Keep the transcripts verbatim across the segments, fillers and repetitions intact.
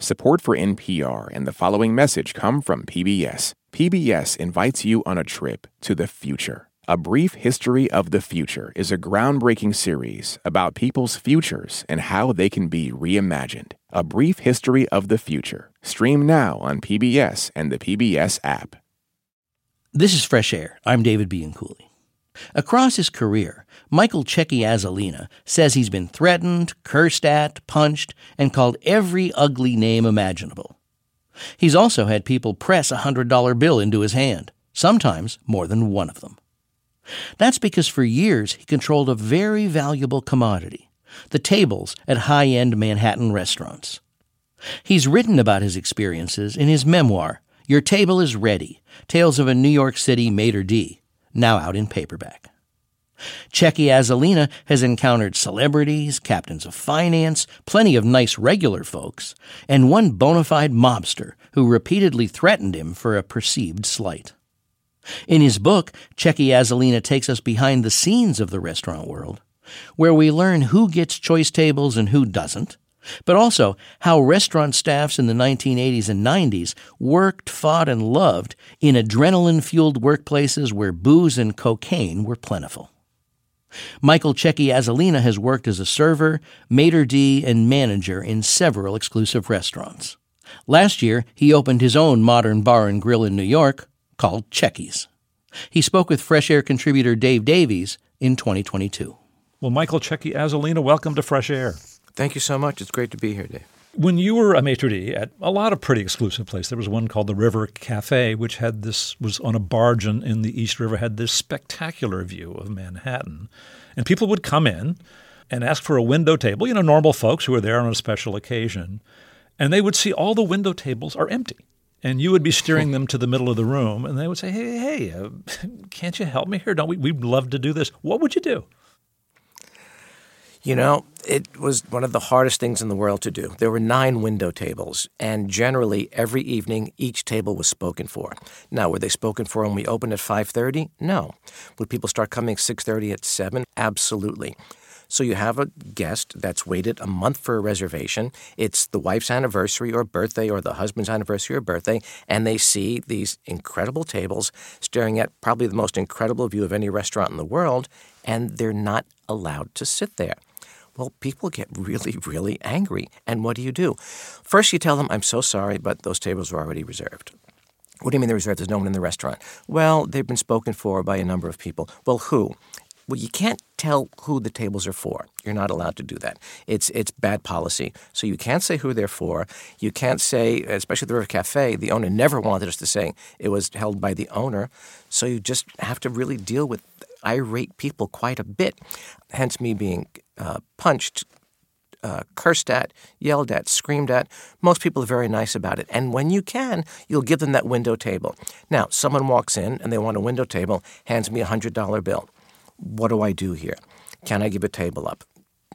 Support for N P R and the following message come from P B S. P B S invites you on a trip to the future. A Brief History of the Future is a groundbreaking series about people's futures and how they can be reimagined. A Brief History of the Future. Stream now on P B S and the P B S app. This is Fresh Air. I'm David Bianculli. Across his career, Michael Cecchi-Azzolina says he's been threatened, cursed at, punched, and called every ugly name imaginable. He's also had people press a one hundred dollar bill into his hand, sometimes more than one of them. That's because for years he controlled a very valuable commodity, the tables at high-end Manhattan restaurants. He's written about his experiences in his memoir, Your Table is Ready, Tales of a New York City Maitre d', now out in paperback. Cecchi-Azzolina has encountered celebrities, captains of finance, plenty of nice regular folks, and one bona fide mobster who repeatedly threatened him for a perceived slight. In his book, Cecchi-Azzolina takes us behind the scenes of the restaurant world, where we learn who gets choice tables and who doesn't, but also how restaurant staffs in the nineteen eighties and nineties worked, fought, and loved in adrenaline-fueled workplaces where booze and cocaine were plentiful. Michael Cecchi-Azzolina has worked as a server, maitre d', and manager in several exclusive restaurants. Last year, he opened his own modern bar and grill in New York called Cecchi's. He spoke with Fresh Air contributor Dave Davies in twenty twenty-two. Well, Michael Cecchi-Azzolina, welcome to Fresh Air. Thank you so much. It's great to be here, Dave. When you were a maitre d' at a lot of pretty exclusive places, there was one called the River Cafe, which had this was on a barge in, in the East River, had this spectacular view of Manhattan. And people would come in and ask for a window table, you know, normal folks who were there on a special occasion. And they would see all the window tables are empty. And you would be steering them to the middle of the room, and they would say, hey, hey, uh, can't you help me here? Don't we? We'd love to do this. What would you do? You know, it was one of the hardest things in the world to do. There were nine window tables, and generally every evening each table was spoken for. Now, were they spoken for when we opened at five thirty? No. Would people start coming six thirty at seven? Absolutely. So you have a guest that's waited a month for a reservation. It's the wife's anniversary or birthday or the husband's anniversary or birthday, and they see these incredible tables staring at probably the most incredible view of any restaurant in the world, and they're not allowed to sit there. Well, people get really, really angry. And what do you do? First, you tell them, I'm so sorry, but those tables are already reserved. What do you mean they're reserved? There's no one in the restaurant. Well, they've been spoken for by a number of people. Well, who? Well, you can't tell who the tables are for. You're not allowed to do that. It's it's bad policy. So you can't say who they're for. You can't say, especially the River Cafe, the owner never wanted us to say it was held by the owner. So you just have to really deal with irate people quite a bit, hence me being uh, punched, uh, cursed at, yelled at, screamed at. Most people are very nice about it. And when you can, you'll give them that window table. Now, someone walks in and they want a window table, hands me a one hundred dollar bill. What do I do here? Can I give a table up?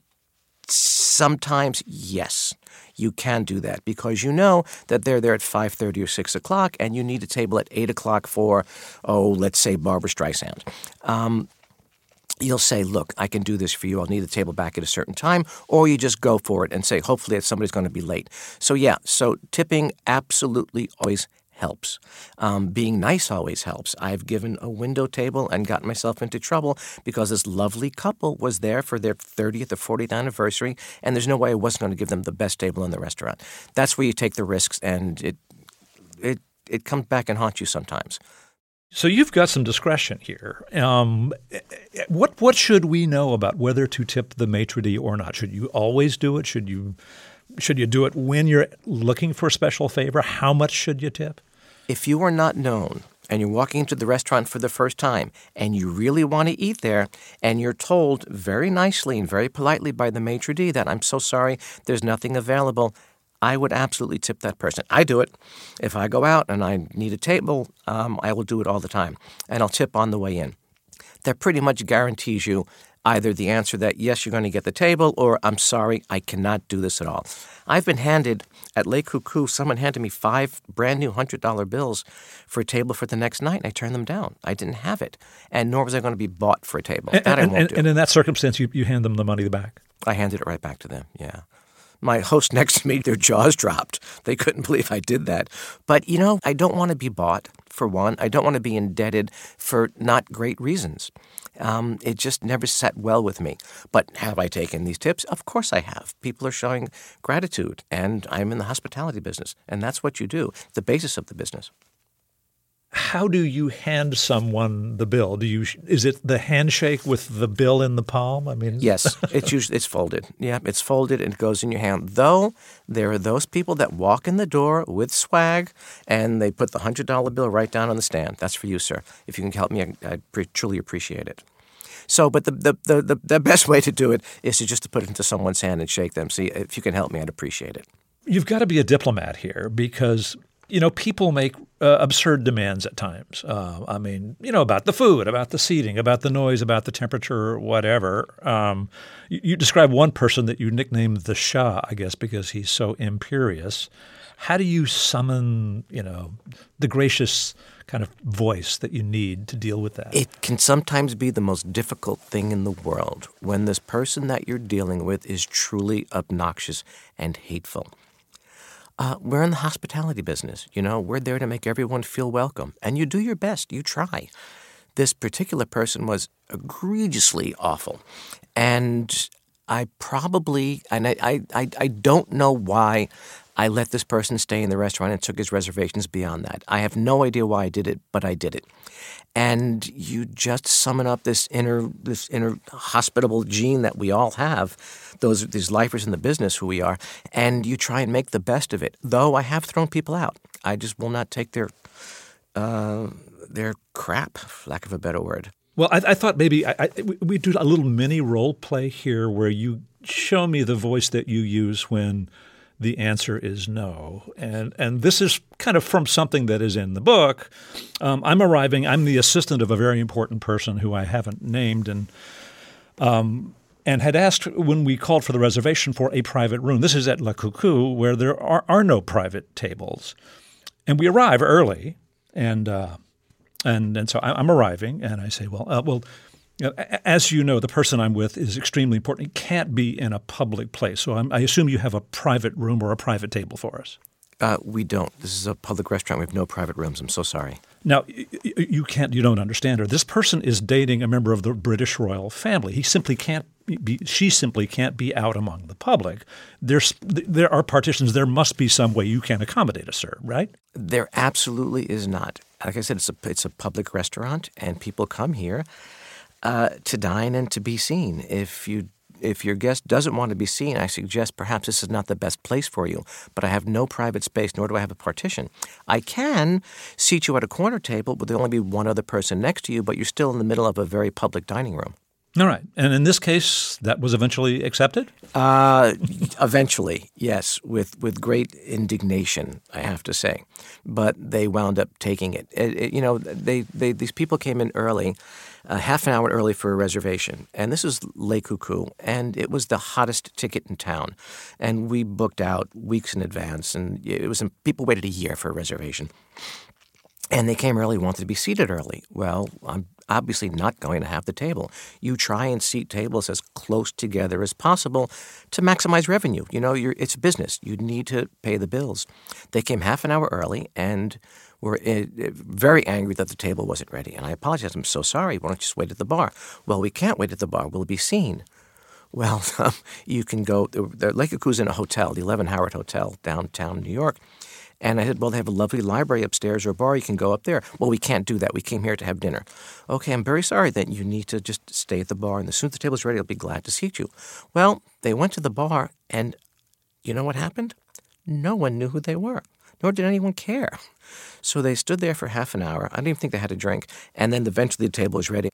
Sometimes, yes, you can do that because you know that they're there at five thirty or six o'clock and you need a table at eight o'clock for, oh, let's say Barbra Streisand. Um, you'll say, look, I can do this for you. I'll need the table back at a certain time. Or you just go for it and say, hopefully somebody's going to be late. So, yeah, so tipping absolutely always helps. Um, being nice always helps. I've given a window table and gotten myself into trouble because this lovely couple was there for their thirtieth or fortieth anniversary, and there's no way I wasn't going to give them the best table in the restaurant. That's where you take the risks, and it it it comes back and haunts you sometimes. So you've got some discretion here. Um, what what should we know about whether to tip the maitre d' or not? Should you always do it? Should you should you do it when you're looking for a special favor? How much should you tip? If you are not known and you're walking into the restaurant for the first time and you really want to eat there and you're told very nicely and very politely by the maitre d' that I'm so sorry, there's nothing available, I would absolutely tip that person. I do it. If I go out and I need a table, um, I will do it all the time. And I'll tip on the way in. That pretty much guarantees you either the answer that, yes, you're going to get the table, or I'm sorry, I cannot do this at all. I've been handed, at Le Coucou, someone handed me five brand new one hundred dollar bills for a table for the next night, and I turned them down. I didn't have it, and nor was I going to be bought for a table. And, that and, I won't and, do. And in that circumstance, you, you hand them the money back? I handed it right back to them, yeah. My host next to me, their jaws dropped. They couldn't believe I did that. But, you know, I don't want to be bought, for one. I don't want to be indebted for not great reasons. Um, it just never sat well with me. But have I taken these tips? Of course I have. People are showing gratitude, and I'm in the hospitality business, and that's what you do, the basis of the business. How do you hand someone the bill? Do you is it the handshake with the bill in the palm? I mean, yes, it's usually it's folded. Yeah, it's folded and it goes in your hand. Though there are those people that walk in the door with swag and they put the hundred dollar bill right down on the stand. That's for you, sir. If you can help me, I, I pre- truly appreciate it. So, but the, the the the the best way to do it is to just to put it into someone's hand and shake them. See, if you can help me, I'd appreciate it. You've got to be a diplomat here because, you know, people make uh, absurd demands at times. Uh, I mean, you know, about the food, about the seating, about the noise, about the temperature, whatever. Um, you, you describe one person that you nicknamed the Shah, I guess, because he's so imperious. How do you summon, you know, the gracious kind of voice that you need to deal with that? It can sometimes be the most difficult thing in the world when this person that you're dealing with is truly obnoxious and hateful. Uh, we're in the hospitality business. You know, we're there to make everyone feel welcome. And you do your best. You try. This particular person was egregiously awful. And I probably, and I, I, I, I don't know why I let this person stay in the restaurant and took his reservations beyond that. I have no idea why I did it, but I did it. And you just summon up this inner this inner hospitable gene that we all have, those these lifers in the business who we are, and you try and make the best of it. Though I have thrown people out. I just will not take their uh, their crap, for lack of a better word. Well, I, I thought maybe I, I, we do a little mini role play here where you show me the voice that you use when the answer is no. And and this is kind of from something that is in the book. Um, I'm arriving. I'm the assistant of a very important person who I haven't named and um, and had asked when we called for the reservation for a private room. This is at Le Coucou where there are, are no private tables. And we arrive early. And uh, and and so I'm arriving and I say, well, uh, well, You know, as you know, the person I'm with is extremely important. It can't be in a public place. So I'm, I assume you have a private room or a private table for us. Uh, we don't. This is a public restaurant. We have no private rooms. I'm so sorry. Now, you can't. You don't understand her. This person is dating a member of the British royal family. He simply can't be. She simply can't be out among the public. There's there are partitions. There must be some way you can accommodate us, sir. Right? There absolutely is not. Like I said, it's a it's a public restaurant, and people come here Uh, to dine and to be seen. If you if your guest doesn't want to be seen, I suggest perhaps this is not the best place for you. But I have no private space, nor do I have a partition. I can seat you at a corner table, but there'll only be one other person next to you, but you're still in the middle of a very public dining room. All right. And in this case, that was eventually accepted? Uh, eventually, yes, with, with great indignation, I have to say. But they wound up taking it. it, it you know, they, they these people came in early, uh, half an hour early for a reservation. And this is Le Coucou, and it was the hottest ticket in town. And we booked out weeks in advance, and it was people waited a year for a reservation. And they came early, wanted to be seated early. Well, I'm obviously not going to have the table. You try and seat tables as close together as possible to maximize revenue. You know, you're, it's business. You need to pay the bills. They came half an hour early and were uh, very angry that the table wasn't ready. And I apologized. I'm so sorry. Why don't you just wait at the bar? Well, we can't wait at the bar. We'll be seen. Well, um, you can go. The Le Coucou's in a hotel, the eleven Howard Hotel, downtown New York. And I said, well, they have a lovely library upstairs or a bar. You can go up there. Well, we can't do that. We came here to have dinner. Okay, I'm very sorry. Then you need to just stay at the bar. And as soon as the table's ready, I'll be glad to seat you. Well, they went to the bar, and you know what happened? No one knew who they were, nor did anyone care. So they stood there for half an hour. I didn't even think they had a drink. And then eventually the table was ready.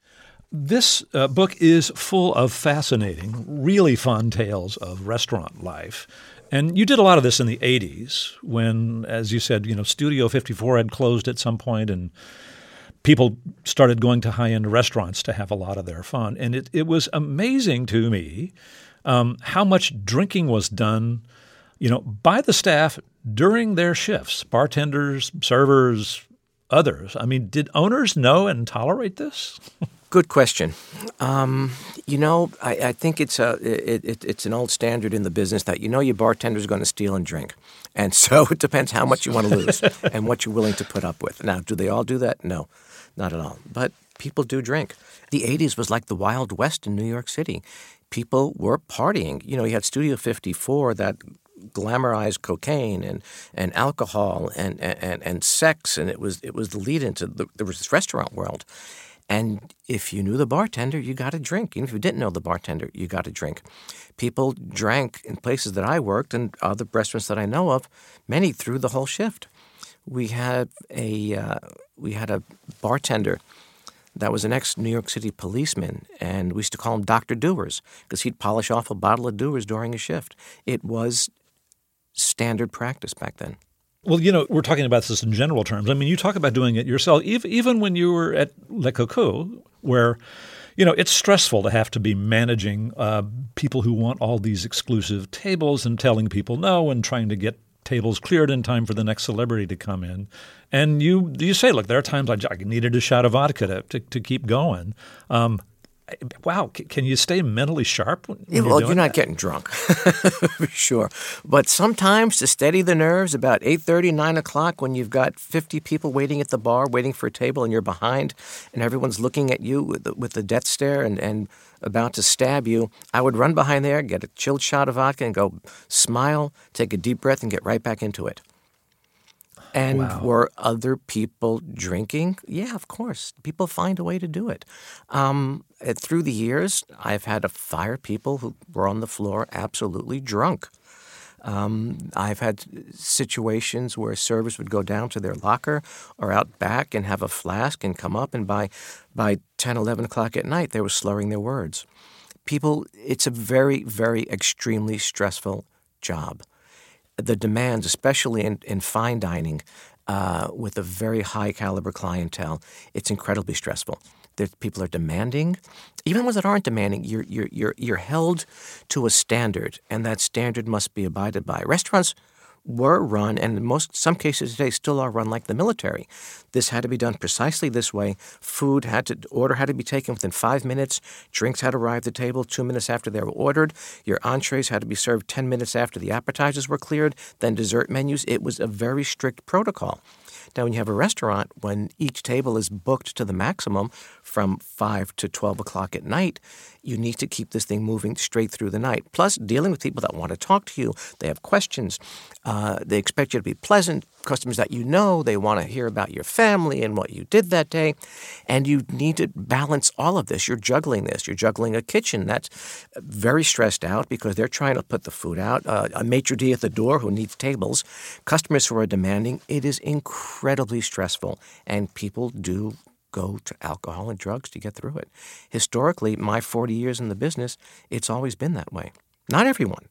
This uh, book is full of fascinating, really fun tales of restaurant life. And you did a lot of this in the eighties when, as you said, you know, Studio fifty-four had closed at some point and people started going to high-end restaurants to have a lot of their fun. And it, it was amazing to me um, how much drinking was done, you know, by the staff during their shifts, bartenders, servers, others. I mean, did owners know and tolerate this? Good question. Um, you know, I, I think it's a it, it, it's an old standard in the business that you know your bartender's going to steal and drink. And so it depends how much you want to lose and what you're willing to put up with. Now, do they all do that? No, not at all. But people do drink. The eighties was like the Wild West in New York City. People were partying. You know, you had Studio fifty-four that glamorized cocaine and, and alcohol and, and, and sex, and it was it was the lead into the, there was this restaurant world. And if you knew the bartender, you got a drink. Even if you didn't know the bartender, you got a drink. People drank in places that I worked and other restaurants that I know of, many through the whole shift. We had a uh, we had a bartender that was an ex-New York City policeman, and we used to call him Doctor Dewars because he'd polish off a bottle of Dewars during a shift. It was standard practice back then. Well, you know, we're talking about this in general terms. I mean, you talk about doing it yourself, even, even when you were at Le Coco, where, you know, it's stressful to have to be managing uh, people who want all these exclusive tables and telling people no and trying to get tables cleared in time for the next celebrity to come in. And you you say, look, there are times I, I needed a shot of vodka to, to, to keep going. Um, wow, c- can you stay mentally sharp when yeah, you're well, doing you're not that? getting drunk, for sure. But sometimes to steady the nerves, about eight thirty, nine o'clock, when you've got fifty people waiting at the bar, waiting for a table, and you're behind, and everyone's looking at you with the, with the death stare and, and about to stab you, I would run behind there, get a chilled shot of vodka, and go smile, take a deep breath, and get right back into it. And Wow. were other people drinking? Yeah, of course. People find a way to do it. Um, through the years, I've had to fire people who were on the floor absolutely drunk. Um, I've had situations where servers would go down to their locker or out back and have a flask and come up, and by by ten, eleven o'clock at night, they were slurring their words. People, it's a very, very extremely stressful job. The demands, especially in, in fine dining, uh, with a very high caliber clientele, it's incredibly stressful. There, people are demanding. Even the ones that aren't demanding, you're you're you're you're held to a standard, and that standard must be abided by. Restaurants were run, and in most some cases today still are run like the military. This had to be done precisely this way. Food had to order had to be taken within five minutes. Drinks had to arrive at the table two minutes after they were ordered. Your entrees had to be served ten minutes after the appetizers were cleared. Then dessert menus. It was a very strict protocol. Now, when you have a restaurant, when each table is booked to the maximum from five to twelve o'clock at night, you need to keep this thing moving straight through the night. Plus, dealing with people that want to talk to you, they have questions, uh, they expect you to be pleasant, customers that you know, they want to hear about your family and what you did that day, and you need to balance all of this. You're juggling this. You're juggling a kitchen that's very stressed out because they're trying to put the food out, uh, a maitre d' at the door who needs tables, customers who are demanding. It is incredibly stressful, and people do go to alcohol and drugs to get through it. Historically, my forty years in the business, it's always been that way. Not everyone.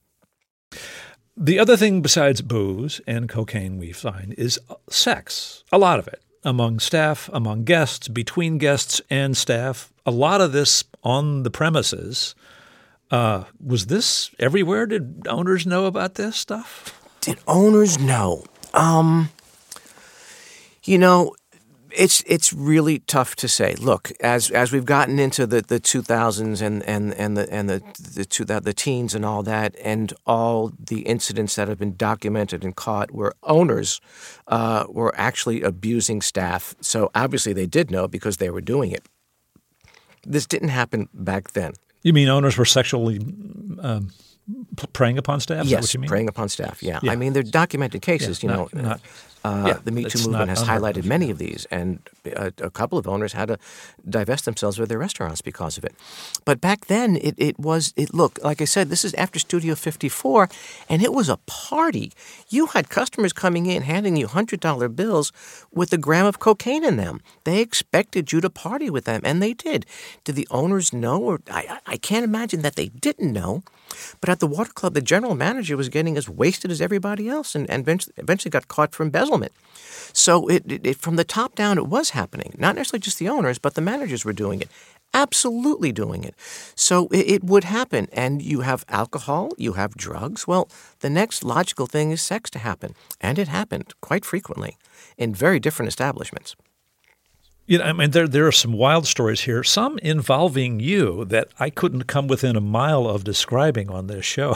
The other thing besides booze and cocaine we find is sex, a lot of it, among staff, among guests, between guests and staff. A lot of this on the premises. Uh, was this everywhere? Did owners know about this stuff? Did owners know? Um, you know, It's it's really tough to say. Look, as as we've gotten into the, the two thousands and, and, and the and the the, two, the teens and all that, and all the incidents that have been documented and caught where owners uh, were actually abusing staff. So obviously they did know because they were doing it. This didn't happen back then. You mean owners were sexually um, preying upon staff? Is Yes, that what you mean? preying upon staff. Yeah. Yeah. I mean, they're documented cases. Yeah, you not- know, not- uh, yeah, the Me Too it's movement not has unheard highlighted of, many yeah. of these, and a, a couple of owners had to divest themselves of their restaurants because of it. But back then, it, it was it. Look, like I said, this is after Studio fifty-four, and it was a party. You had customers coming in handing you hundred dollar bills with a gram of cocaine in them. They expected you to party with them, and they did. Did the owners know? Or I, I can't imagine that they didn't know. But at the Water Club, the general manager was getting as wasted as everybody else, and, and eventually, eventually got caught for embezzlement. So it, it, it from the top down, it was happening. Not necessarily just the owners, but the managers were doing it. Absolutely doing it. So it, it would happen. And you have alcohol, you have drugs. Well, the next logical thing is sex to happen. And it happened quite frequently in very different establishments. You know, I mean, there there are some wild stories here, some involving you that I couldn't come within a mile of describing on this show,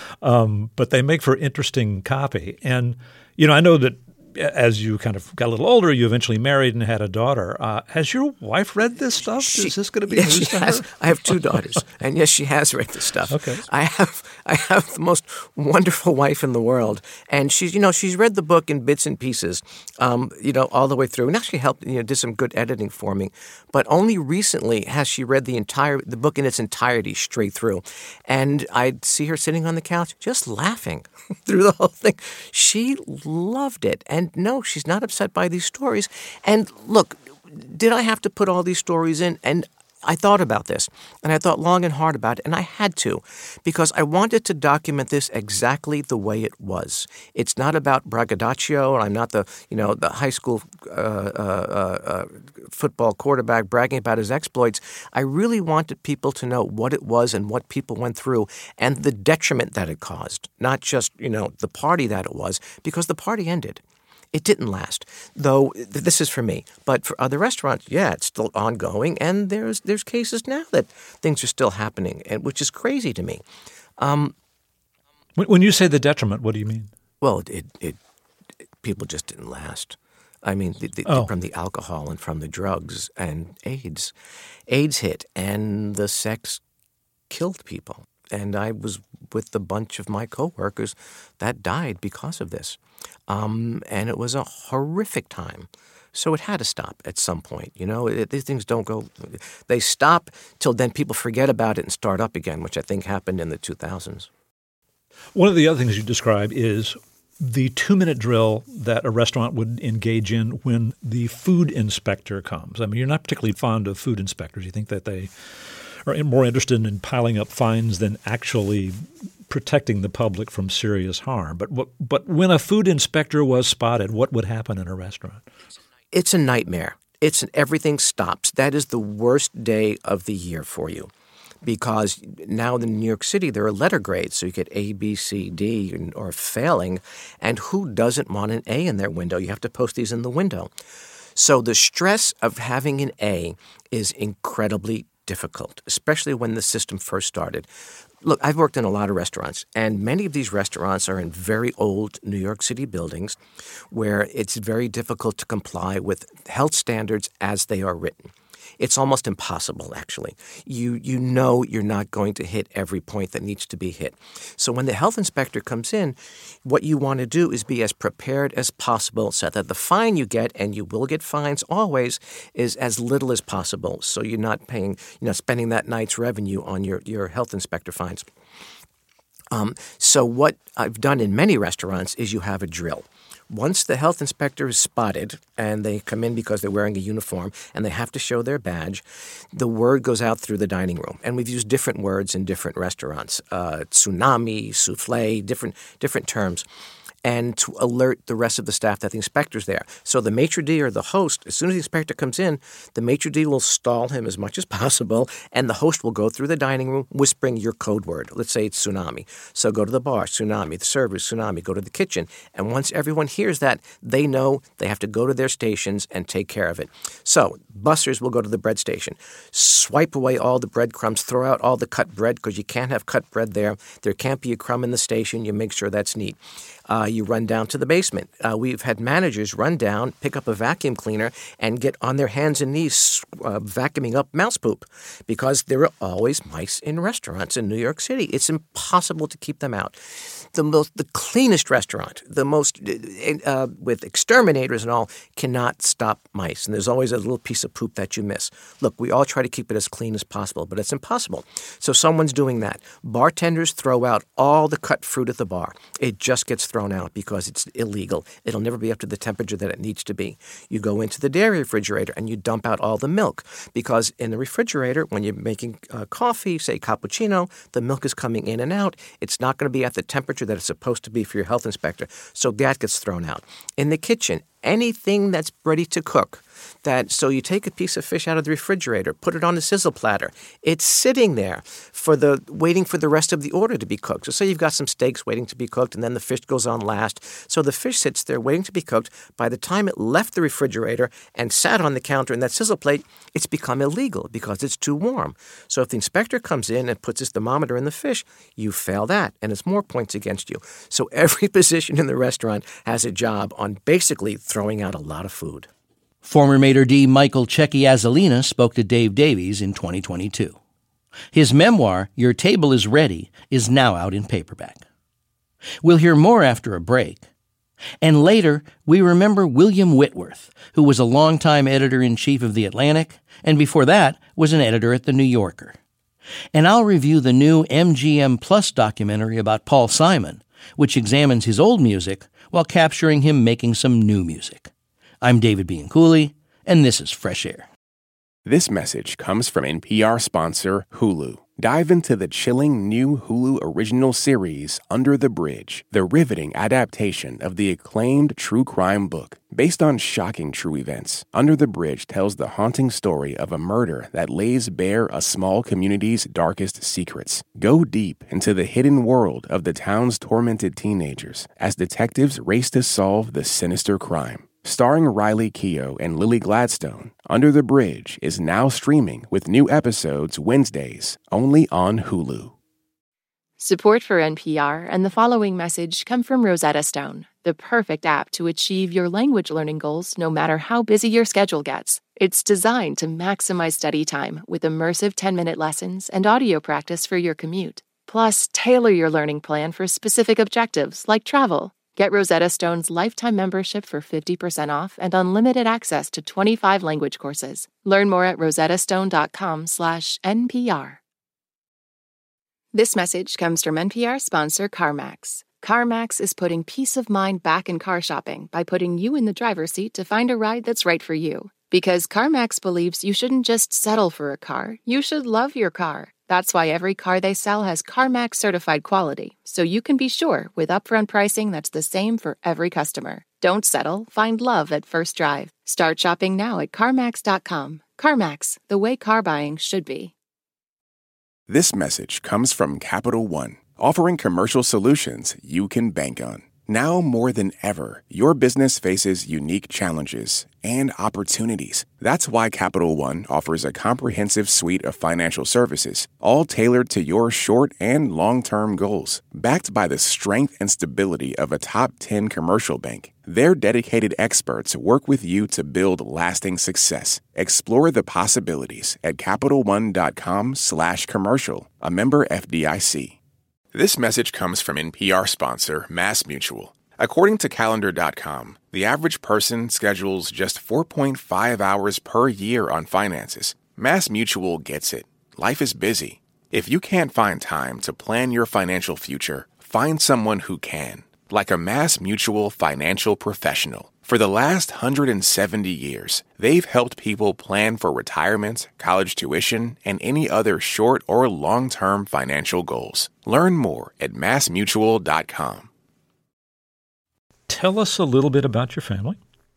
um, but they make for interesting copy. And, you know, I know that as you kind of got a little older, you eventually married and had a daughter. Uh, has your wife read this stuff? She, Is this going to be yes, news she to has. her? I have two daughters, and yes, she has read this stuff. Okay. I have I have the most wonderful wife in the world, and she's you know she's read the book in bits and pieces, um, you know, all the way through, and actually helped you know did some good editing for me. But only recently has she read the entire the book in its entirety straight through, and I'd see her sitting on the couch just laughing through the whole thing. She loved it, and no, she's not upset by these stories. And look, did I have to put all these stories in? And I thought about this, and I thought long and hard about it, and I had to, because I wanted to document this exactly the way it was. It's not about braggadocio, and I'm not the you know the high school uh, uh, uh, football quarterback bragging about his exploits. I really wanted people to know what it was and what people went through, and the detriment that it caused, not just you know the party that it was, because the party ended. It didn't last, though. This is for me, but for other restaurants, yeah, it's still ongoing, and there's there's cases now that things are still happening, and which is crazy to me. Um, when, when you say the detriment, what do you mean? Well, it, it, it people just didn't last. I mean, the, the, oh. from the alcohol and from the drugs and AIDS, AIDS hit, and the sex killed people. And I was with a bunch of my coworkers that died because of this. Um, and it was a horrific time. So it had to stop at some point. You know, it, these things don't go – they stop till then people forget about it and start up again, which I think happened in the two thousands. One of the other things you describe is the two-minute drill that a restaurant would engage in when the food inspector comes. I mean, you're not particularly fond of food inspectors. You think that they – are more interested in piling up fines than actually protecting the public from serious harm. But what, but when a food inspector was spotted, what would happen in a restaurant? It's a nightmare. It's an, everything stops. That is the worst day of the year for you, because now in New York City there are letter grades, so you get A, B, C, D, or failing, and who doesn't want an A in their window? You have to post these in the window. So the stress of having an A is incredibly difficult, especially when the system first started. Look, I've worked in a lot of restaurants, and many of these restaurants are in very old New York City buildings where it's very difficult to comply with health standards as they are written. It's almost impossible, actually. You you know you're not going to hit every point that needs to be hit. So when the health inspector comes in, what you want to do is be as prepared as possible so that the fine you get, and you will get fines always, is as little as possible. So you're not paying, you know, spending that night's revenue on your, your health inspector fines. Um, so what I've done in many restaurants is you have a drill. Once the health inspector is spotted and they come in because they're wearing a uniform and they have to show their badge, the word goes out through the dining room. And we've used different words in different restaurants, uh, tsunami, souffle, different different terms, and to alert the rest of the staff that the inspector's there. So the maitre d' or the host, as soon as the inspector comes in, the maitre d' will stall him as much as possible, and the host will go through the dining room whispering your code word. Let's say it's tsunami. So go to the bar, tsunami, the servers, tsunami, go to the kitchen. And once everyone hears that, they know they have to go to their stations and take care of it. So bussers will go to the bread station, swipe away all the breadcrumbs, throw out all the cut bread because you can't have cut bread there. There can't be a crumb in the station. You make sure that's neat. Uh, you run down to the basement. Uh, we've had managers run down, pick up a vacuum cleaner, and get on their hands and knees uh, vacuuming up mouse poop because there are always mice in restaurants in New York City. It's impossible to keep them out. The most, the cleanest restaurant, the most uh, with exterminators and all, cannot stop mice. And there's always a little piece of poop that you miss. Look, we all try to keep it as clean as possible, but it's impossible. So someone's doing that. Bartenders throw out all the cut fruit at the bar. It just gets thrown out because it's illegal. It'll never be up to the temperature that it needs to be. You go into the dairy refrigerator and you dump out all the milk because in the refrigerator, when you're making uh, coffee, say cappuccino, the milk is coming in and out. It's not going to be at the temperature that it's supposed to be for your health inspector. So that gets thrown out. In the kitchen, anything that's ready to cook, that so you take a piece of fish out of the refrigerator, put it on a sizzle platter. It's sitting there for the waiting for the rest of the order to be cooked. So say you've got some steaks waiting to be cooked, and then the fish goes on last. So the fish sits there waiting to be cooked. By the time it left the refrigerator and sat on the counter in that sizzle plate, it's become illegal because it's too warm. So if the inspector comes in and puts his thermometer in the fish, you fail that, and it's more points against you. So every position in the restaurant has a job on basically throwing out a lot of food. Former maitre d' Michael Checky Azzolina spoke to Dave Davies in twenty twenty-two. His memoir, Your Table is Ready, is now out in paperback. We'll hear more after a break. And later, we remember William Whitworth, who was a longtime editor-in-chief of The Atlantic, and before that was an editor at The New Yorker. And I'll review the new M G M Plus documentary about Paul Simon, which examines his old music while capturing him making some new music. I'm David Bianculli, and this is Fresh Air. This message comes from N P R sponsor Hulu. Dive into the chilling new Hulu original series, Under the Bridge, the riveting adaptation of the acclaimed true crime book. Based on shocking true events, Under the Bridge tells the haunting story of a murder that lays bare a small community's darkest secrets. Go deep into the hidden world of the town's tormented teenagers as detectives race to solve the sinister crime. Starring Riley Keough and Lily Gladstone, Under the Bridge is now streaming with new episodes Wednesdays, only on Hulu. Support for N P R and the following message come from Rosetta Stone, the perfect app to achieve your language learning goals no matter how busy your schedule gets. It's designed to maximize study time with immersive ten-minute lessons and audio practice for your commute. Plus, tailor your learning plan for specific objectives like travel. Get Rosetta Stone's lifetime membership for fifty percent off and unlimited access to twenty-five language courses. Learn more at rosettastone.com slash NPR. This message comes from N P R sponsor CarMax. CarMax is putting peace of mind back in car shopping by putting you in the driver's seat to find a ride that's right for you. Because CarMax believes you shouldn't just settle for a car, you should love your car. That's why every car they sell has CarMax certified quality, so you can be sure with upfront pricing that's the same for every customer. Don't settle, find love at first drive. Start shopping now at CarMax dot com. CarMax, the way car buying should be. This message comes from Capital One, offering commercial solutions you can bank on. Now more than ever, your business faces unique challenges and opportunities. That's why Capital One offers a comprehensive suite of financial services, all tailored to your short and long-term goals. Backed by the strength and stability of a top ten commercial bank, their dedicated experts work with you to build lasting success. Explore the possibilities at CapitalOne.com slash commercial, a member F D I C. This message comes from N P R sponsor MassMutual. According to Calendar dot com, the average person schedules just four point five hours per year on finances. MassMutual gets it. Life is busy. If you can't find time to plan your financial future, find someone who can, like a MassMutual financial professional. For the last one hundred seventy years, they've helped people plan for retirement, college tuition, and any other short or long-term financial goals. Learn more at Mass Mutual dot com. Tell us a little bit about your family.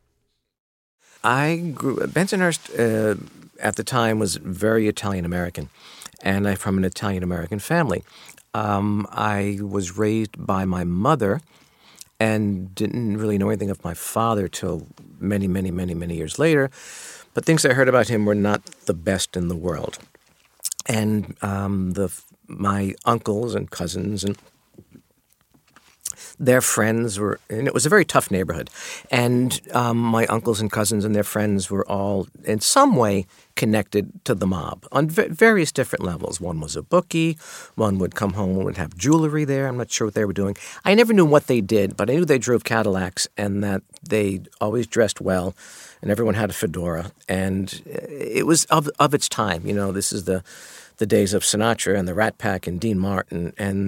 I grew Bensonhurst uh, at the time was very Italian-American, and I'm from an Italian-American family. Um, I was raised by my mother and didn't really know anything of my father till many, many, many, many years later. But things I heard about him were not the best in the world. And um, the my uncles and cousins and their friends were, and it was a very tough neighborhood. And um, my uncles and cousins and their friends were all in some way connected to the mob on v- various different levels. One was a bookie. One would come home and would have jewelry there. I'm not sure what they were doing. I never knew what they did, but I knew they drove Cadillacs and that they always dressed well and everyone had a fedora. And it was of of its time. You know, this is the the days of Sinatra and the Rat Pack and Dean Martin. And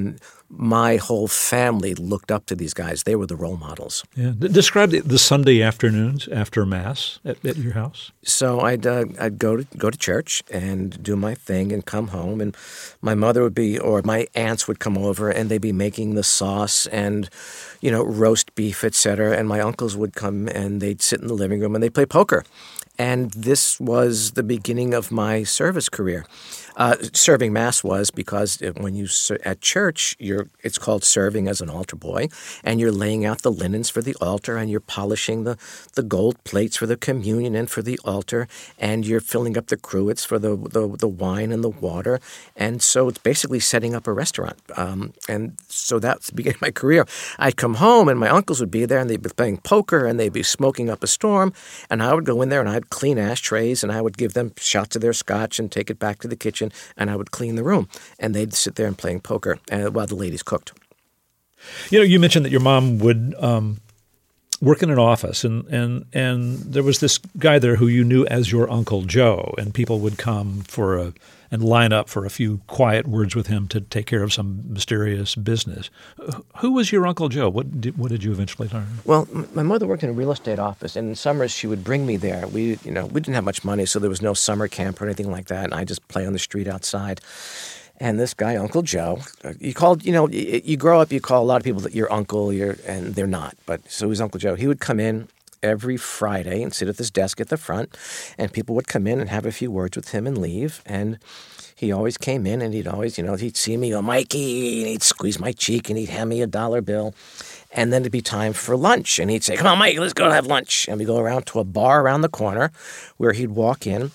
my whole family looked up to these guys. They were the role models. Yeah. D- describe the, the Sunday afternoons after Mass at, at your house. So I'd uh, I'd go to go to church and do my thing and come home, and my mother would be, or my aunts would come over, and they'd be making the sauce and, you know, roast beef, et cetera. And my uncles would come and they'd sit in the living room and they'd play poker. And this was the beginning of my service career. Uh, serving Mass was because when you at church, you're it's called serving as an altar boy, and you're laying out the linens for the altar, and you're polishing the, the gold plates for the communion and for the altar, and you're filling up the cruets for the the, the wine and the water, and so it's basically setting up a restaurant. Um, and so that's the beginning of my career. I'd come home, and my uncles would be there, and they'd be playing poker, and they'd be smoking up a storm, and I would go in there, and I'd clean ashtrays, and I would give them shots of their scotch and take it back to the kitchen, and I would clean the room, and they'd sit there and playing poker uh, while the ladies cooked. You know, you mentioned that your mom would um, work in an office, and, and and there was this guy there who you knew as your Uncle Joe, and people would come for a and line up for a few quiet words with him to take care of some mysterious business. Who was your Uncle Joe? What did, what did you eventually learn? Well, my mother worked in a real estate office, and in summers she would bring me there. We, you know, we didn't have much money, so there was no summer camp or anything like that, and I just play on the street outside. And this guy, Uncle Joe, you called, you know, you, you grow up, you call a lot of people that your uncle, your, and they're not. But so he's Uncle Joe. He would come in every Friday and sit at this desk at the front, and people would come in and have a few words with him and leave. And he always came in, and he'd always, you know, he'd see me go, Mikey, and he'd squeeze my cheek, and he'd hand me a dollar bill. And then it'd be time for lunch, and he'd say, come on, Mike, let's go have lunch. And we'd go around to a bar around the corner where he'd walk in,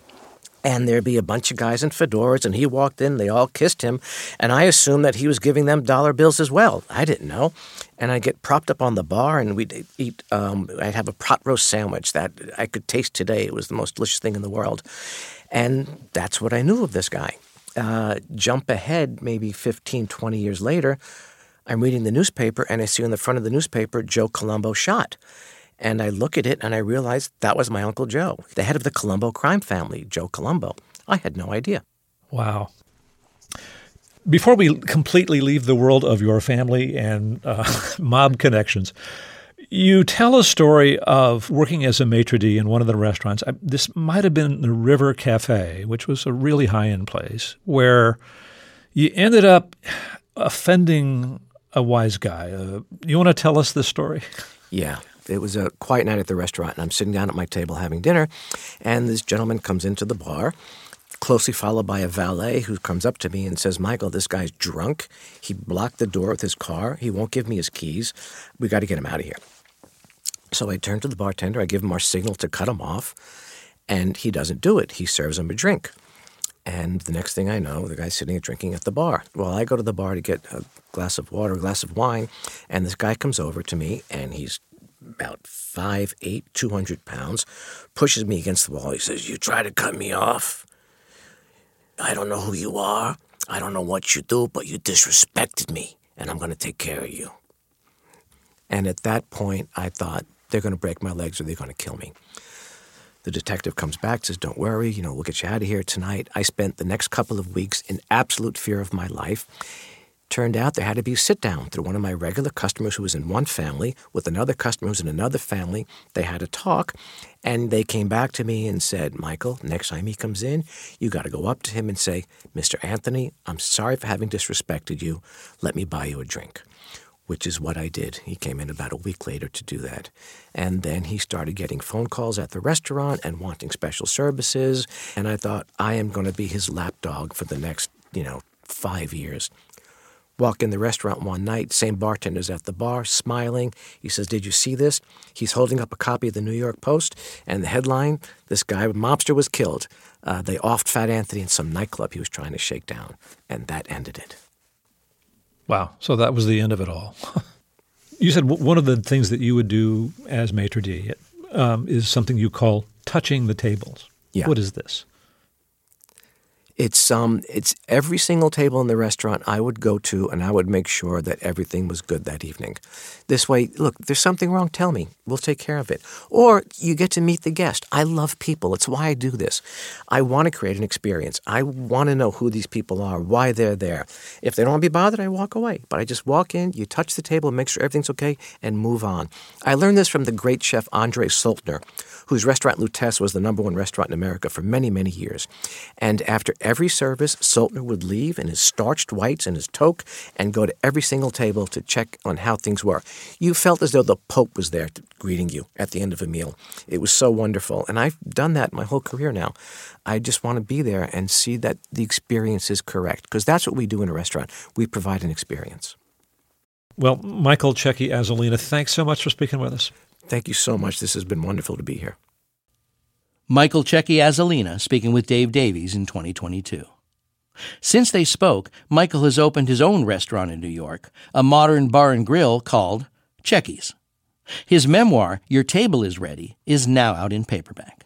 and there'd be a bunch of guys in fedoras, and he walked in, they all kissed him, and I assumed that he was giving them dollar bills as well. I didn't know. And I'd get propped up on the bar, and we'd eat, um, I'd have a pot roast sandwich that I could taste today. It was the most delicious thing in the world. And that's what I knew of this guy. Uh, jump ahead maybe fifteen, twenty years later, I'm reading the newspaper, and I see on the front of the newspaper, Joe Colombo shot. And I look at it, and I realize that was my Uncle Joe, the head of the Colombo crime family, Joe Colombo. I had no idea. Wow. Before we completely leave the world of your family and uh, mob connections, you tell a story of working as a maitre d' in one of the restaurants. I, this might have been the River Cafe, which was a really high-end place, where you ended up offending a wise guy. Uh, you want to tell us this story? Yeah. It was a quiet night at the restaurant, and I'm sitting down at my table having dinner, and this gentleman comes into the bar, closely followed by a valet who comes up to me and says, Michael, this guy's drunk. He blocked the door with his car. He won't give me his keys. We got to get him out of here. So I turn to the bartender. I give him our signal to cut him off, and he doesn't do it. He serves him a drink. And the next thing I know, the guy's sitting and drinking at the bar. Well, I go to the bar to get a glass of water, a glass of wine, and this guy comes over to me, and he's about five, eight, two hundred pounds, pushes me against the wall. He says, you try to cut me off. I don't know who you are. I don't know what you do, but you disrespected me, and I'm going to take care of you. And at that point, I thought, they're going to break my legs or they're going to kill me. The detective comes back, says, don't worry, you know, we'll get you out of here tonight. I spent the next couple of weeks in absolute fear of my life. Turned out there had to be a sit-down through one of my regular customers who was in one family with another customer who was in another family. They had a talk, and they came back to me and said, Michael, next time he comes in, you got to go up to him and say, Mister Anthony, I'm sorry for having disrespected you. Let me buy you a drink, which is what I did. He came in about a week later to do that. And then he started getting phone calls at the restaurant and wanting special services. And I thought, I am going to be his lapdog for the next, you know, five years. Walk in the restaurant one night, same bartender's at the bar, smiling. He says, did you see this? He's holding up a copy of the New York Post, and the headline, this guy, mobster was killed. Uh, they offed Fat Anthony in some nightclub he was trying to shake down, and that ended it. Wow. So that was the end of it all. You said one of the things that you would do as maitre d' um, is something you call touching the tables. Yeah. What is this? It's um, it's every single table in the restaurant I would go to, and I would make sure that everything was good that evening. This way, look, if there's something wrong, tell me. We'll take care of it. Or you get to meet the guest. I love people. It's why I do this. I want to create an experience. I want to know who these people are, why they're there. If they don't want to be bothered, I walk away. But I just walk in, you touch the table, make sure everything's okay, and move on. I learned this from the great chef Andre Soltner, whose restaurant Lutèce was the number one restaurant in America for many, many years. And after every service, Soltner would leave in his starched whites and his toque and go to every single table to check on how things were. You felt as though the Pope was there to, greeting you at the end of a meal. It was so wonderful. And I've done that my whole career now. I just want to be there and see that the experience is correct, because that's what we do in a restaurant. We provide an experience. Well, Michael Checky Azzolina, thanks so much for speaking with us. Thank you so much. This has been wonderful to be here. Michael Checky Azzolina speaking with Dave Davies in twenty twenty-two. Since they spoke, Michael has opened his own restaurant in New York, a modern bar and grill called Checky's. His memoir, Your Table is Ready, is now out in paperback.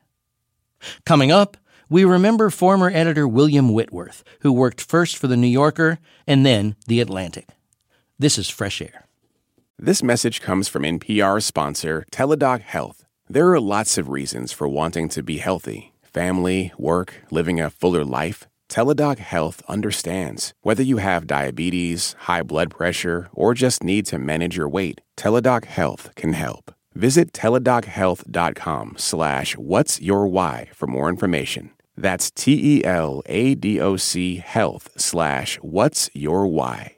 Coming up, we remember former editor William Whitworth, who worked first for The New Yorker and then The Atlantic. This is Fresh Air. This message comes from N P R sponsor Teladoc Health. There are lots of reasons for wanting to be healthy. Family, work, living a fuller life. Teladoc Health understands. Whether you have diabetes, high blood pressure, or just need to manage your weight, Teladoc Health can help. Visit teladochealth.com slash what's your why for more information. That's T-E-L-A-D-O-C health slash what's your why.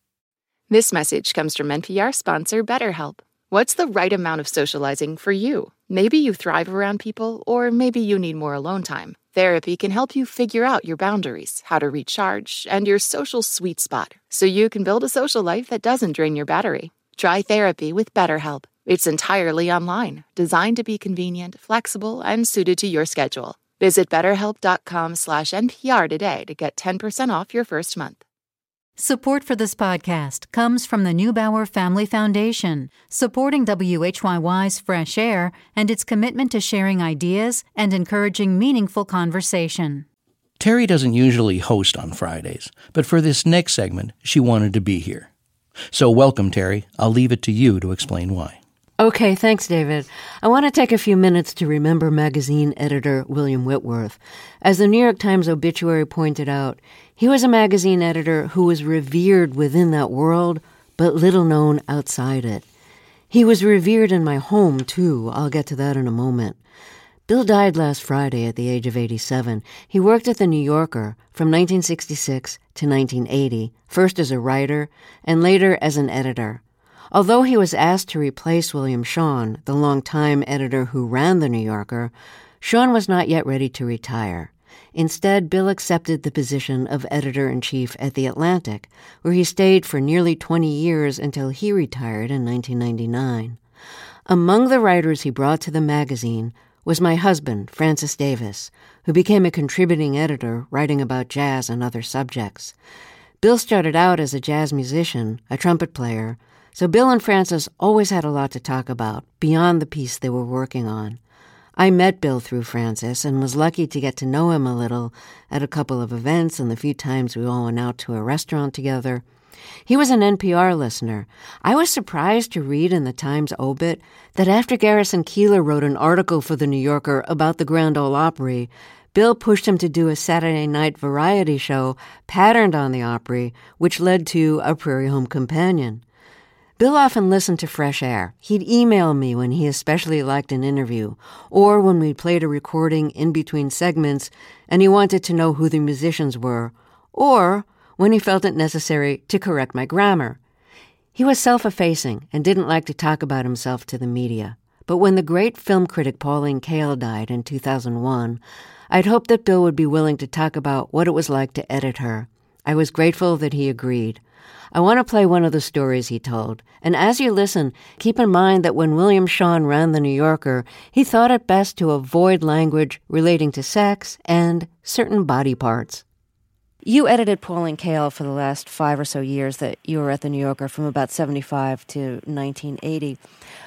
This message comes from N P R sponsor BetterHelp. What's the right amount of socializing for you? Maybe you thrive around people, or maybe you need more alone time. Therapy can help you figure out your boundaries, how to recharge, and your social sweet spot, so you can build a social life that doesn't drain your battery. Try therapy with BetterHelp. It's entirely online, designed to be convenient, flexible, and suited to your schedule. Visit betterhelp.com slash NPR today to get ten percent off your first month. Support for this podcast comes from the Neubauer Family Foundation, supporting W H Y Y's Fresh Air and its commitment to sharing ideas and encouraging meaningful conversation. Terry doesn't usually host on Fridays, but for this next segment, she wanted to be here. So welcome, Terry. I'll leave it to you to explain why. Okay, thanks, David. I want to take a few minutes to remember magazine editor William Whitworth. As the New York Times obituary pointed out, he was a magazine editor who was revered within that world, but little known outside it. He was revered in my home, too. I'll get to that in a moment. Bill died last Friday at the age of eighty-seven. He worked at The New Yorker from nineteen sixty-six to nineteen eighty, first as a writer and later as an editor. Although he was asked to replace William Shawn, the longtime editor who ran The New Yorker, Shawn was not yet ready to retire. Instead, Bill accepted the position of editor-in-chief at The Atlantic, where he stayed for nearly twenty years until he retired in nineteen ninety-nine. Among the writers he brought to the magazine was my husband, Francis Davis, who became a contributing editor writing about jazz and other subjects. Bill started out as a jazz musician, a trumpet player, so Bill and Francis always had a lot to talk about, beyond the piece they were working on. I met Bill through Francis and was lucky to get to know him a little at a couple of events and the few times we all went out to a restaurant together. He was an N P R listener. I was surprised to read in the Times obit that after Garrison Keillor wrote an article for The New Yorker about the Grand Ole Opry, Bill pushed him to do a Saturday night variety show patterned on the Opry, which led to A Prairie Home Companion. Bill often listened to Fresh Air. He'd email me when he especially liked an interview, or when we played a recording in between segments and he wanted to know who the musicians were, or when he felt it necessary to correct my grammar. He was self-effacing and didn't like to talk about himself to the media. But when the great film critic Pauline Kael died in two thousand one, I'd hoped that Bill would be willing to talk about what it was like to edit her. I was grateful that he agreed. I want to play one of the stories he told, and as you listen, keep in mind that when William Shawn ran The New Yorker, he thought it best to avoid language relating to sex and certain body parts. You edited Pauline Kael for the last five or so years that you were at The New Yorker, from about seventy-five to nineteen eighty.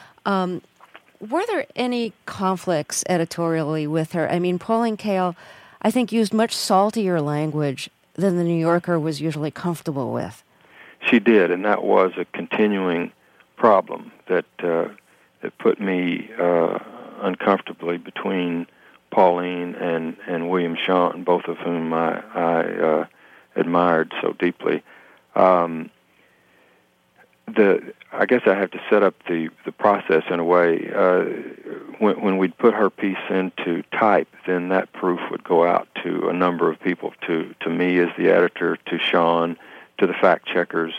Um, were there any conflicts editorially with her? I mean, Pauline Kael, I think, used much saltier language than the New Yorker was usually comfortable with. She did, and that was a continuing problem that uh, that put me uh, uncomfortably between Pauline and, and William Shawn, both of whom I, I uh, admired so deeply. Um, the I guess I have to set up the, the process in a way. Uh, when, when we'd put her piece into type, then that proof would go out to a number of people, to, to me as the editor, to Shawn, to the fact-checkers,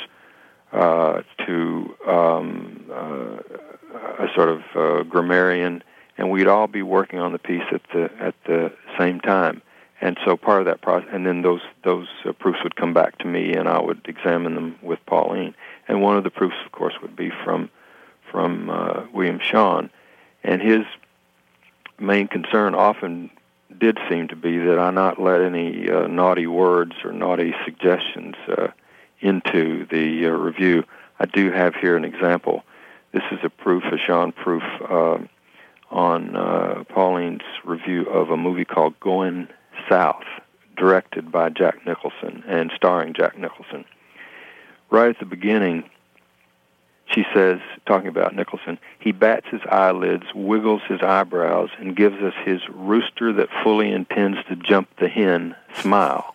uh, to um, uh, a sort of uh, grammarian, and we'd all be working on the piece at the at the same time. And so part of that process, and then those those uh, proofs would come back to me, and I would examine them with Pauline. And one of the proofs, of course, would be from from uh, William Shawn, and his main concern often did seem to be that I not let any uh, naughty words or naughty suggestions uh, into the uh, review. I do have here an example. This is a proof, a Shawn proof, uh, on uh, Pauline's review of a movie called Going South, directed by Jack Nicholson and starring Jack Nicholson. Right at the beginning, she says, talking about Nicholson, he bats his eyelids, wiggles his eyebrows, and gives us his rooster that fully intends to jump the hen smile.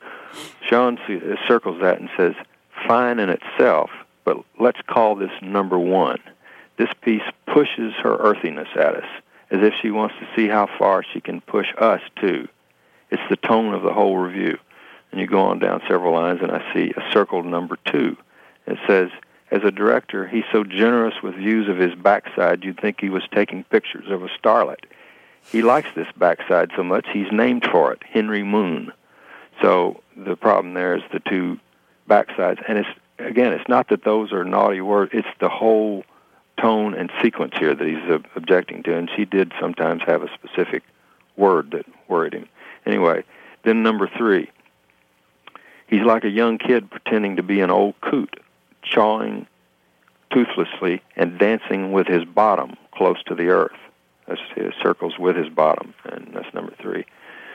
Shawn circles that and says, fine in itself, but let's call this number one. This piece pushes her earthiness at us, as if she wants to see how far she can push us, too. It's the tone of the whole review. And you go on down several lines, and I see a circled number two. It says, as a director, he's so generous with views of his backside, you'd think he was taking pictures of a starlet. He likes this backside so much, he's named for it, Henry Moon. So the problem there is the two backsides. And it's, again, it's not that those are naughty words, it's the whole tone and sequence here that he's uh, objecting to. And she did sometimes have a specific word that worried him. Anyway, then number three. He's like a young kid pretending to be an old coot, chawing toothlessly and dancing with his bottom close to the earth. That's his circles with his bottom, and that's number three.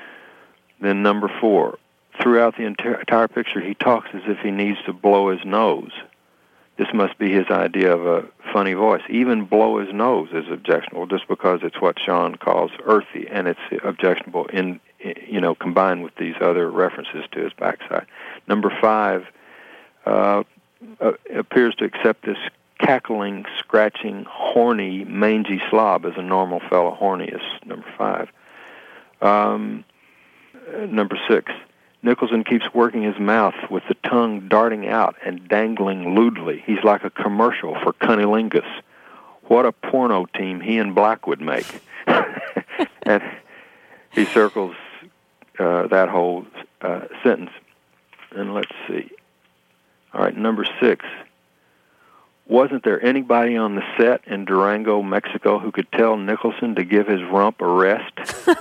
Then number four. Throughout the entire picture, he talks as if he needs to blow his nose. This must be his idea of a funny voice. Even blow his nose is objectionable just because it's what Shawn calls earthy, and it's objectionable in, you know, combined with these other references to his backside. Number five uh, uh, appears to accept this cackling, scratching, horny, mangy slob as a normal fellow. Horny is number five. Um, number six. Nicholson keeps working his mouth with the tongue darting out and dangling lewdly. He's like a commercial for cunnilingus. What a porno team he and Black would make. And he circles uh, that whole uh, sentence. And let's see. All right, number six. Wasn't there anybody on the set in Durango, Mexico, who could tell Nicholson to give his rump a rest?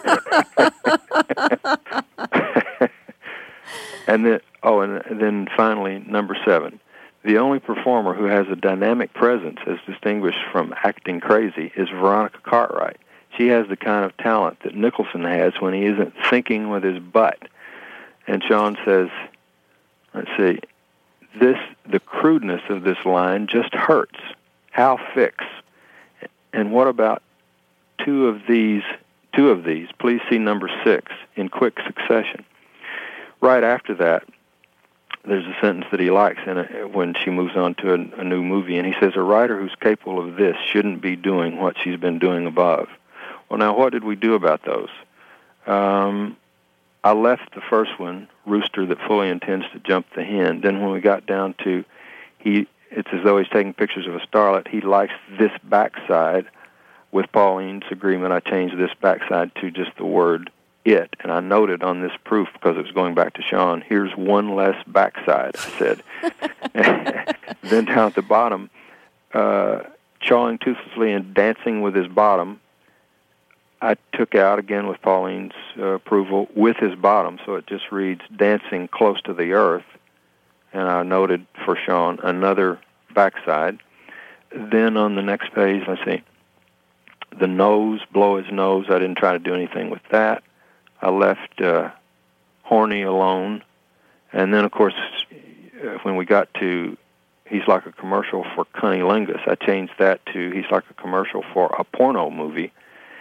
And then, oh, and then finally, number seven. The only performer who has a dynamic presence, as distinguished from acting crazy, is Veronica Cartwright. She has the kind of talent that Nicholson has when he isn't thinking with his butt. And Shawn says, let's see, this the crudeness of this line just hurts. How fix? And what about two of these? Two of these. Please see number six in quick succession. Right after that, there's a sentence that he likes in it when she moves on to a, a new movie, and he says, a writer who's capable of this shouldn't be doing what she's been doing above. Well, now, what did we do about those? Um, I left the first one, rooster that fully intends to jump the hen. Then when we got down to, he, it's as though he's taking pictures of a starlet. He likes this backside. With Pauline's agreement, I changed this backside to just the word it, and I noted on this proof, because it was going back to Shawn, here's one less backside, I said. Then down at the bottom, uh, chawing toothlessly and dancing with his bottom, I took out, again with Pauline's uh, approval, with his bottom, so it just reads dancing close to the earth, and I noted for Shawn another backside. Then on the next page, let's see, the nose, blow his nose, I didn't try to do anything with that. I left uh, Horny alone. And then, of course, when we got to He's Like a Commercial for Cunnilingus, I changed that to He's Like a Commercial for a Porno Movie.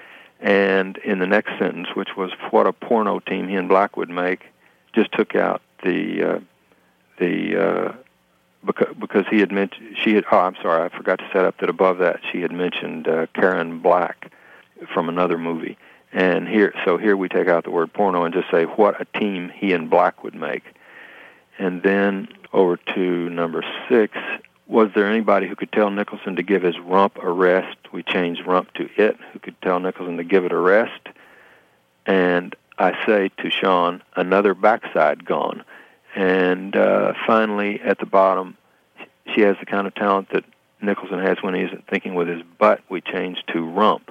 And in the next sentence, which was what a porno team he and Black would make, just took out the uh, the uh, because because he had mentioned she had. Oh, I'm sorry, I forgot to set up that above that she had mentioned uh, Karen Black from another movie. And here, so here we take out the word porno and just say what a team he and Black would make. And then over to number six. Was there anybody who could tell Nicholson to give his rump a rest? We changed rump to it, who could tell Nicholson to give it a rest. And I say to Sean, another backside gone. And uh, finally, at the bottom, she has the kind of talent that Nicholson has when he isn't thinking with his butt. We changed to rump.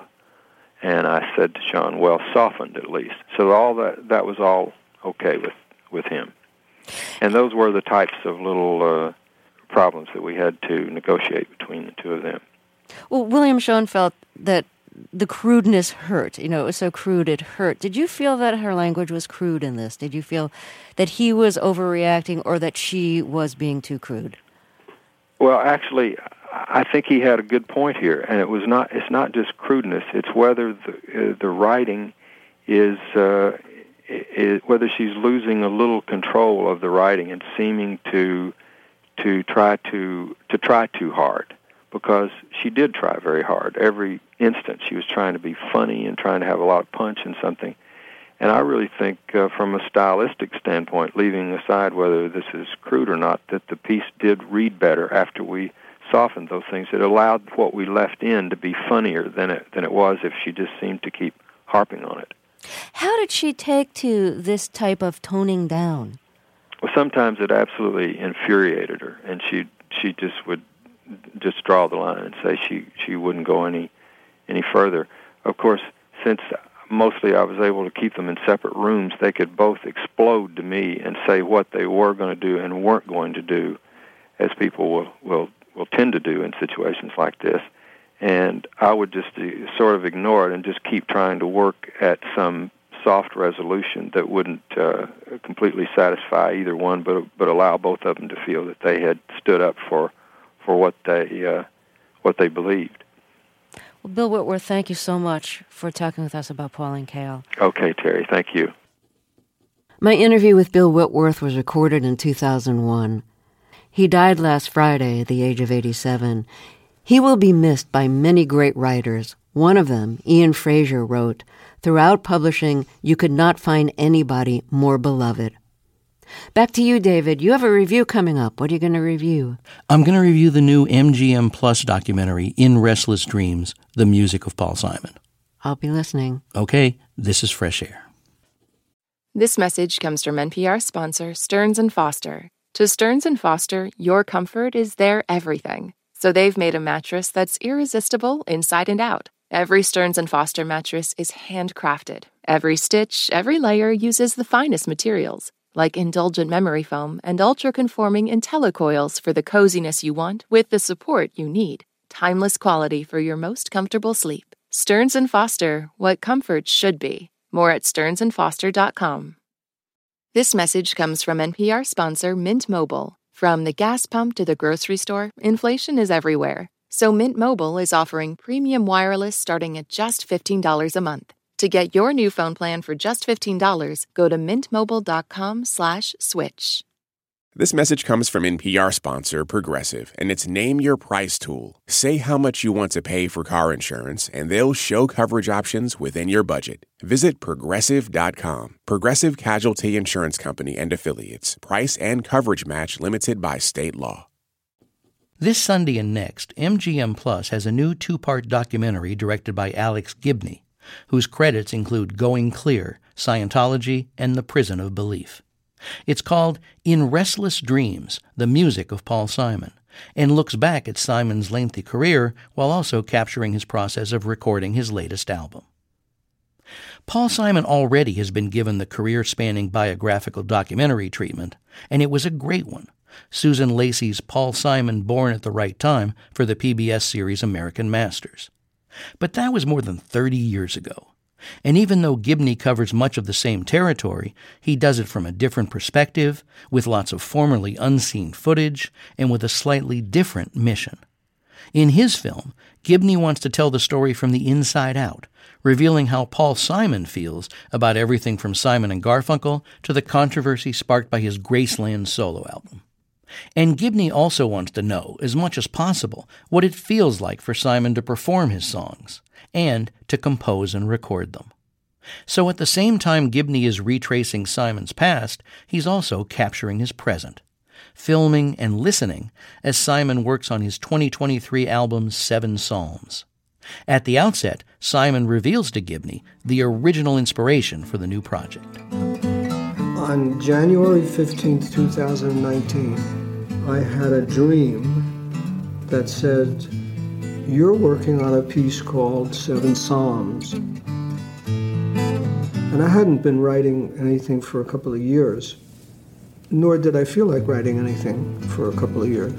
And I said to Sean, well, softened at least. So all that that was all okay with, with him. And those were the types of little Uh, problems that we had to negotiate between the two of them. Well, William Schoen felt that the crudeness hurt. You know, it was so crude it hurt. Did you feel that her language was crude in this? Did you feel that he was overreacting or that she was being too crude? Well, actually, I think he had a good point here, and it was not. It's not just crudeness. It's whether the uh, the writing is, uh, is whether she's losing a little control of the writing and seeming to. to try to to try too hard, because she did try very hard. Every instant she was trying to be funny and trying to have a lot of punch in something. And I really think uh, from a stylistic standpoint, leaving aside whether this is crude or not, that the piece did read better after we softened those things. It allowed what we left in to be funnier than it than it was if she just seemed to keep harping on it. How did she take to this type of toning down? Well, sometimes it absolutely infuriated her, and she she just would just draw the line and say she, she wouldn't go any any further. Of course, since mostly I was able to keep them in separate rooms, they could both explode to me and say what they were going to do and weren't going to do, as people will will, will tend to do in situations like this. And I would just uh, sort of ignore it and just keep trying to work at some soft resolution that wouldn't uh, completely satisfy either one, but but allow both of them to feel that they had stood up for for what they uh, what they believed. Well, Bill Whitworth, thank you so much for talking with us about Pauline Kael. Okay, Terry, thank you. My interview with Bill Whitworth was recorded in two thousand one. He died last Friday at the age of eighty-seven. He will be missed by many great writers. One of them, Ian Fraser, wrote, "Throughout publishing, you could not find anybody more beloved." Back to you, David. You have a review coming up. What are you going to review? I'm going to review the new M G M Plus documentary, In Restless Dreams, The Music of Paul Simon. I'll be listening. Okay, this is Fresh Air. This message comes from N P R sponsor Stearns and Foster. To Stearns and Foster, your comfort is their everything. So they've made a mattress that's irresistible inside and out. Every Stearns and Foster mattress is handcrafted. Every stitch, every layer uses the finest materials, like indulgent memory foam and ultra-conforming IntelliCoils for the coziness you want with the support you need. Timeless quality for your most comfortable sleep. Stearns and Foster, what comfort should be. More at stearns and foster dot com. This message comes from N P R sponsor Mint Mobile. From the gas pump to the grocery store, inflation is everywhere. So Mint Mobile is offering premium wireless starting at just fifteen dollars a month. To get your new phone plan for just fifteen dollars, go to mintmobile.com slash switch. This message comes from N P R sponsor Progressive, and it's Name Your Price tool. Say how much you want to pay for car insurance, and they'll show coverage options within your budget. Visit Progressive dot com. Progressive Casualty Insurance Company and Affiliates. Price and coverage match limited by state law. This Sunday and next, M G M Plus has a new two-part documentary directed by Alex Gibney, whose credits include Going Clear, Scientology, and The Prison of Belief. It's called In Restless Dreams, The Music of Paul Simon, and looks back at Simon's lengthy career while also capturing his process of recording his latest album. Paul Simon already has been given the career-spanning biographical documentary treatment, and it was a great one. Susan Lacey's Paul Simon Born at the Right Time for the P B S series American Masters. But that was more than thirty years ago. And even though Gibney covers much of the same territory, he does it from a different perspective, with lots of formerly unseen footage, and with a slightly different mission. In his film, Gibney wants to tell the story from the inside out, revealing how Paul Simon feels about everything from Simon and Garfunkel to the controversy sparked by his Graceland solo album. And Gibney also wants to know, as much as possible, what it feels like for Simon to perform his songs, and to compose and record them. So at the same time Gibney is retracing Simon's past, he's also capturing his present, filming and listening as Simon works on his twenty twenty-three album Seven Psalms. At the outset, Simon reveals to Gibney the original inspiration for the new project. On January fifteenth, twenty nineteen, I had a dream that said, "You're working on a piece called Seven Psalms." And I hadn't been writing anything for a couple of years, nor did I feel like writing anything for a couple of years.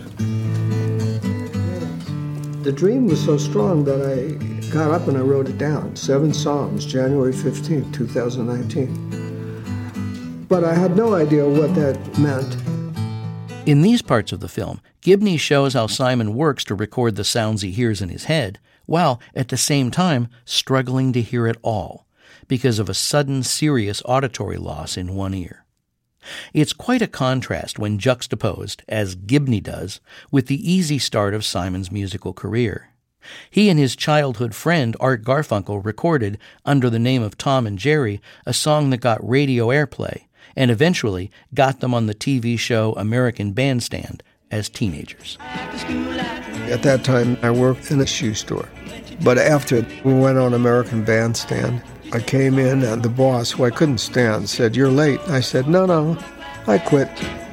The dream was so strong that I got up and I wrote it down. Seven Psalms, January fifteenth, twenty nineteen. But I had no idea what that meant. In these parts of the film, Gibney shows how Simon works to record the sounds he hears in his head, while at the same time struggling to hear it all, because of a sudden serious auditory loss in one ear. It's quite a contrast when juxtaposed, as Gibney does, with the easy start of Simon's musical career. He and his childhood friend Art Garfunkel recorded, under the name of Tom and Jerry, a song that got radio airplay, and eventually got them on the T V show American Bandstand as teenagers. At that time, I worked in a shoe store. But after we went on American Bandstand, I came in and the boss, who I couldn't stand, said, "You're late." I said, "No, no, I quit."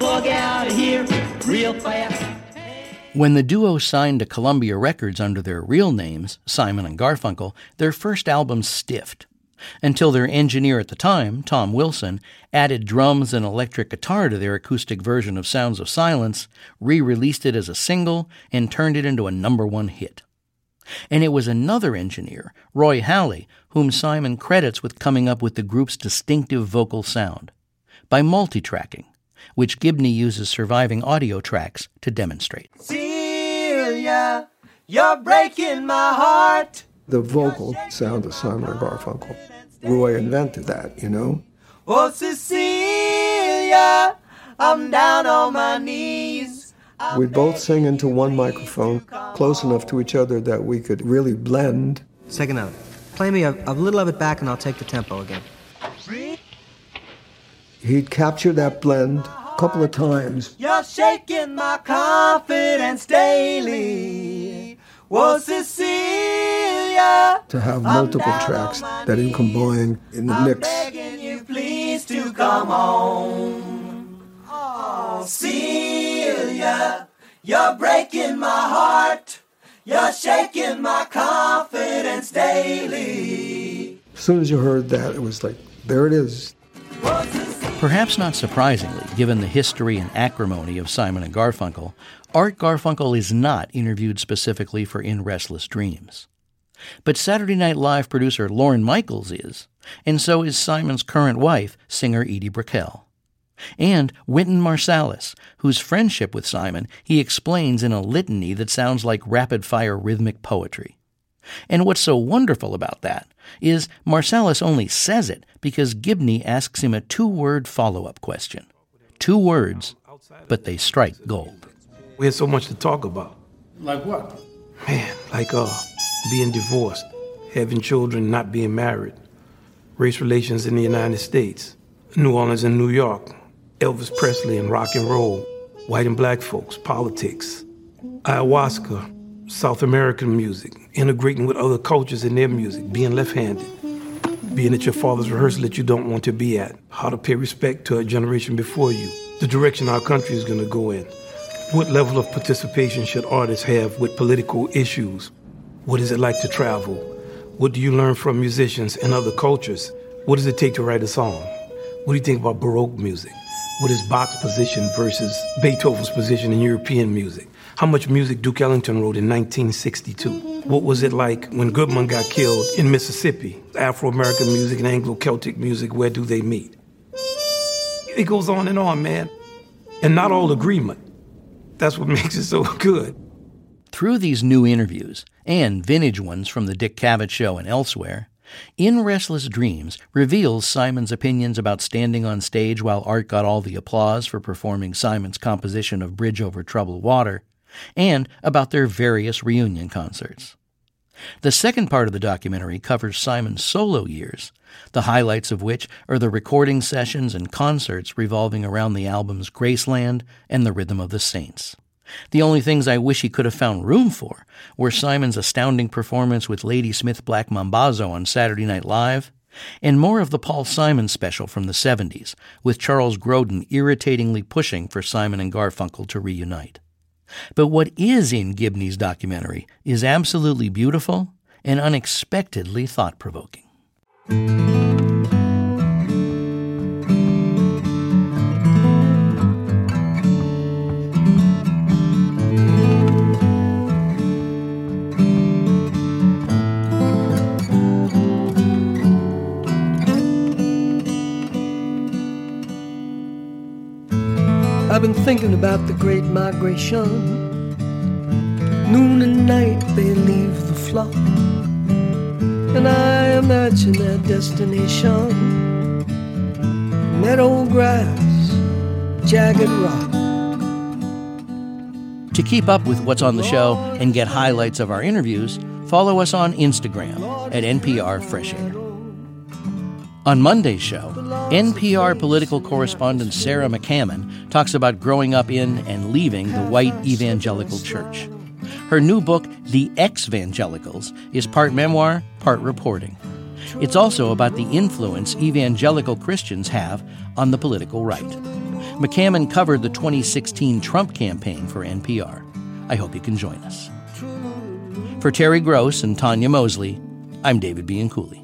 When the duo signed to Columbia Records under their real names, Simon and Garfunkel, their first album stiffed, until their engineer at the time, Tom Wilson, added drums and electric guitar to their acoustic version of Sounds of Silence, re-released it as a single, and turned it into a number one hit. And it was another engineer, Roy Halley, whom Simon credits with coming up with the group's distinctive vocal sound, by multitracking, which Gibney uses surviving audio tracks to demonstrate. Celia, you're breaking my heart. The vocal sound of Simon and Garfunkel. Roy invented that, you know? Oh, Cecilia, I'm down on my knees. We'd both sing into one microphone, close enough to each other that we could really blend. Second note. Play me a, a little of it back and I'll take the tempo again. He'd capture that blend a couple of times. You're shaking my confidence daily. Whoa, Cecilia, to have multiple tracks that he combine in the I'm mix. begging you please to come home. Oh, Celia, you're breaking my heart. You're shaking my confidence daily. As soon as you heard that, it was like, there it is. Perhaps not surprisingly, given the history and acrimony of Simon and Garfunkel, Art Garfunkel is not interviewed specifically for In Restless Dreams. But Saturday Night Live producer Lorne Michaels is, and so is Simon's current wife, singer Edie Brickell. And Wynton Marsalis, whose friendship with Simon he explains in a litany that sounds like rapid-fire rhythmic poetry. And what's so wonderful about that is Marsalis only says it because Gibney asks him a two-word follow-up question. Two words, but they strike gold. We had so much to talk about. Like what? Man, like uh, being divorced, having children, not being married, race relations in the United States, New Orleans and New York, Elvis Presley and rock and roll, white and black folks, politics, ayahuasca, South American music, integrating with other cultures in their music, being left-handed, being at your father's rehearsal that you don't want to be at, how to pay respect to a generation before you, the direction our country is going to go in. What level of participation should artists have with political issues? What is it like to travel? What do you learn from musicians and other cultures? What does it take to write a song? What do you think about Baroque music? What is Bach's position versus Beethoven's position in European music? How much music Duke Ellington wrote in nineteen sixty-two? What was it like when Goodman got killed in Mississippi? Afro-American music and Anglo-Celtic music, where do they meet? It goes on and on, man. And not all agreement. That's what makes it so good. Through these new interviews, and vintage ones from the Dick Cavett Show and elsewhere, In Restless Dreams reveals Simon's opinions about standing on stage while Art got all the applause for performing Simon's composition of Bridge Over Troubled Water, and about their various reunion concerts. The second part of the documentary covers Simon's solo years, the highlights of which are the recording sessions and concerts revolving around the albums Graceland and The Rhythm of the Saints. The only things I wish he could have found room for were Simon's astounding performance with Ladysmith Black Mambazo on Saturday Night Live, and more of the Paul Simon special from the seventies, with Charles Grodin irritatingly pushing for Simon and Garfunkel to reunite. But what is in Gibney's documentary is absolutely beautiful and unexpectedly thought-provoking. I've been thinking about the great migration. Noon and night they leave the flock, and I imagine their destination. Meadow grass, jagged rock. To keep up with what's on the show and get highlights of our interviews, follow us on Instagram at N P R Fresh Air. On Monday's show, N P R political correspondent Sarah McCammon talks about growing up in and leaving the white evangelical church. Her new book, The Ex-Vangelicals, is part memoir, part reporting. It's also about the influence evangelical Christians have on the political right. McCammon covered the twenty sixteen Trump campaign for N P R. I hope you can join us. For Terry Gross and Tanya Mosley, I'm David Bianculli.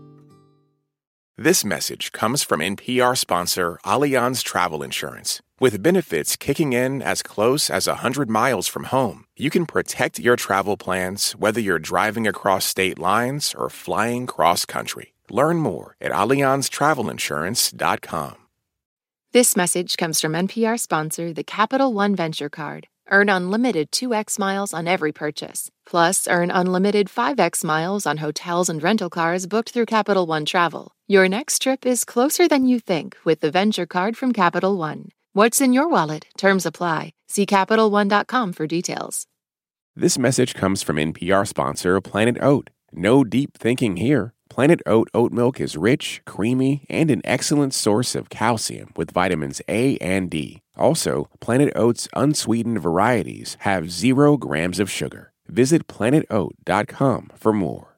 This message comes from N P R sponsor Allianz Travel Insurance. With benefits kicking in as close as one hundred miles from home, you can protect your travel plans whether you're driving across state lines or flying cross-country. Learn more at allianz travel insurance dot com. This message comes from N P R sponsor, the Capital One Venture Card. Earn unlimited two x miles on every purchase. Plus, earn unlimited five x miles on hotels and rental cars booked through Capital One Travel. Your next trip is closer than you think with the Venture Card from Capital One. What's in your wallet? Terms apply. See Capital One dot com for details. This message comes from N P R sponsor Planet Oat. No deep thinking here. Planet Oat oat milk is rich, creamy, and an excellent source of calcium with vitamins A and D. Also, Planet Oat's unsweetened varieties have zero grams of sugar. Visit planet oat dot com for more.